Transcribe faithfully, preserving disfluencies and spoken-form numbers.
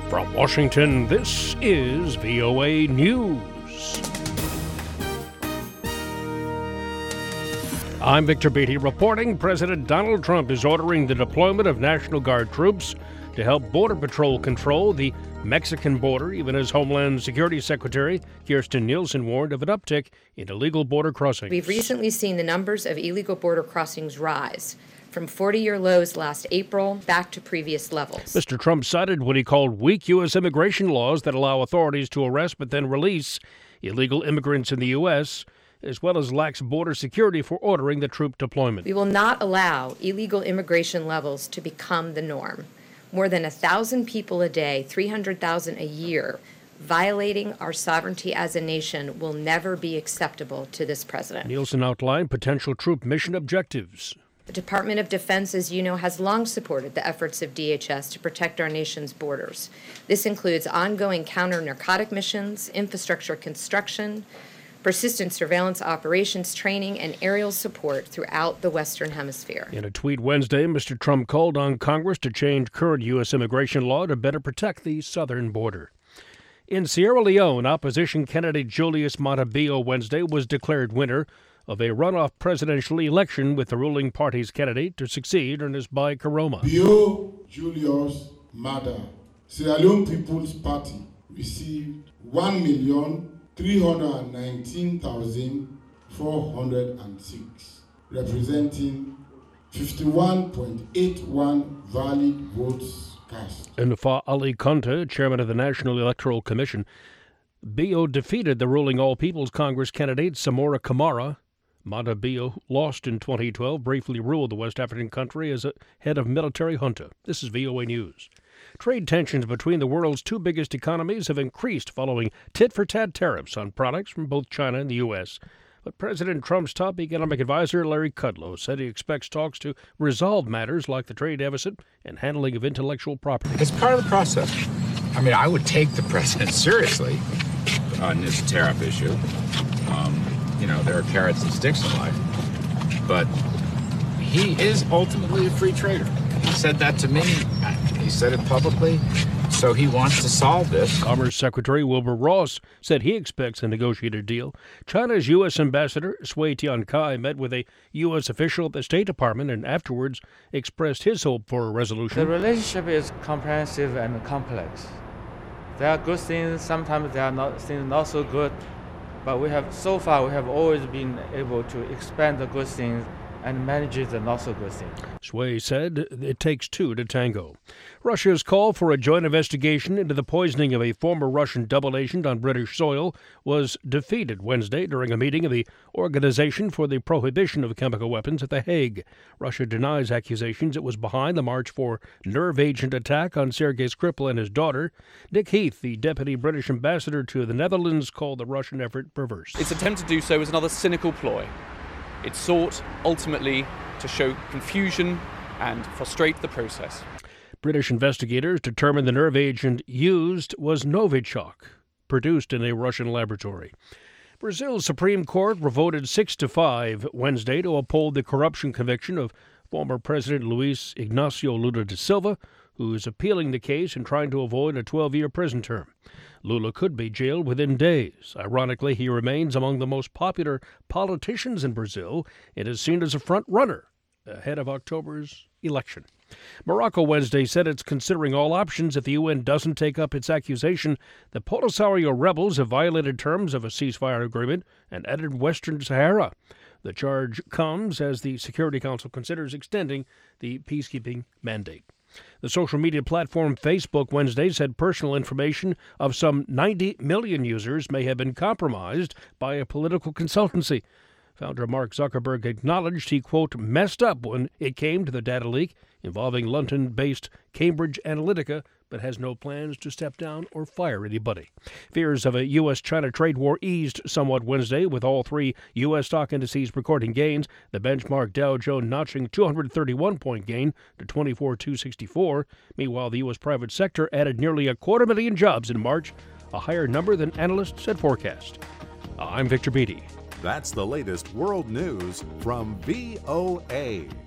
From Washington, this is V O A News. I'm Victor Beatty reporting President Donald Trump is ordering the deployment of National Guard troops to help Border Patrol control the Mexican border, even as Homeland Security Secretary Kirstjen Nielsen warned of an uptick in illegal border crossings. We've recently seen the numbers of illegal border crossings rise from forty-year lows last April back to previous levels. Mister Trump cited what he called weak U S immigration laws that allow authorities to arrest but then release illegal immigrants in the U S, as well as lax border security for ordering the troop deployment. We will not allow illegal immigration levels to become the norm. More than one thousand people a day, three hundred thousand a year, violating our sovereignty as a nation will never be acceptable to this president. Nielsen outlined potential troop mission objectives. The Department of Defense, as you know, has long supported the efforts of D H S to protect our nation's borders. This includes ongoing counter-narcotic missions, infrastructure construction, persistent surveillance operations training, and aerial support throughout the Western Hemisphere. In a tweet Wednesday, Mister Trump called on Congress to change current U S immigration law to better protect the southern border. In Sierra Leone, opposition candidate Julius Maada Bio Wednesday was declared winner of a runoff presidential election, with the ruling party's candidate to succeed, Ernest Bai Koroma. Bio Julius Maada, Sierra Leone People's Party, received one million three hundred nineteen thousand four hundred six, representing fifty-one point eight one valid votes cast. Nfa Ali Konta, chairman of the National Electoral Commission, Bio defeated the ruling All People's Congress candidate Samora Kamara. Maada Bio lost in twenty twelve, briefly ruled the West African country as a head of military junta. This is V O A News. Trade tensions between the world's two biggest economies have increased following tit-for-tat tariffs on products from both China and the U S. But President Trump's top economic advisor, Larry Kudlow, said he expects talks to resolve matters like the trade deficit and handling of intellectual property. It's part of the process. I mean, I would take the president seriously on this tariff issue. Um, you know, there are carrots and sticks in life. But he is ultimately a free trader. He said that to me. He said it publicly. So he wants to solve this. Commerce Secretary Wilbur Ross said he expects a negotiated deal. China's U S Ambassador Sui Tiankai met with a U S official at the State Department and afterwards expressed his hope for a resolution. The relationship is comprehensive and complex. There are good things, sometimes there are not things not so good, but we have so far we have always been able to expand the good things and manage the not-so-good things. Sui said it takes two to tango. Russia's call for a joint investigation into the poisoning of a former Russian double agent on British soil was defeated Wednesday during a meeting of the Organization for the Prohibition of Chemical Weapons at The Hague. Russia denies accusations it was behind the March for nerve agent attack on Sergei Skripal and his daughter. Nick Heath, the deputy British ambassador to the Netherlands, called the Russian effort perverse. Its attempt to do so was another cynical ploy. It sought, ultimately, to show confusion and frustrate the process. British investigators determined the nerve agent used was Novichok, produced in a Russian laboratory. Brazil's Supreme Court voted six to five Wednesday to uphold the corruption conviction of former President Luiz Inácio Lula da Silva, who is appealing the case and trying to avoid a twelve-year prison term. Lula could be jailed within days. Ironically, he remains among the most popular politicians in Brazil and is seen as a front-runner ahead of October's election. Morocco Wednesday said it's considering all options if the U N doesn't take up its accusation that Polisario rebels have violated terms of a ceasefire agreement and entered Western Sahara. The charge comes as the Security Council considers extending the peacekeeping mandate. The social media platform Facebook Wednesday said personal information of some ninety million users may have been compromised by a political consultancy. Founder Mark Zuckerberg acknowledged he, quote, messed up when it came to the data leak involving London-based Cambridge Analytica, but has no plans to step down or fire anybody. Fears of a U S China trade war eased somewhat Wednesday, with all three U S stock indices recording gains. The benchmark Dow Jones notching two hundred thirty-one point gain to twenty-four thousand two hundred sixty-four. Meanwhile, the U S private sector added nearly a quarter million jobs in March, a higher number than analysts had forecast. I'm Victor Beatty. That's the latest world news from V O A.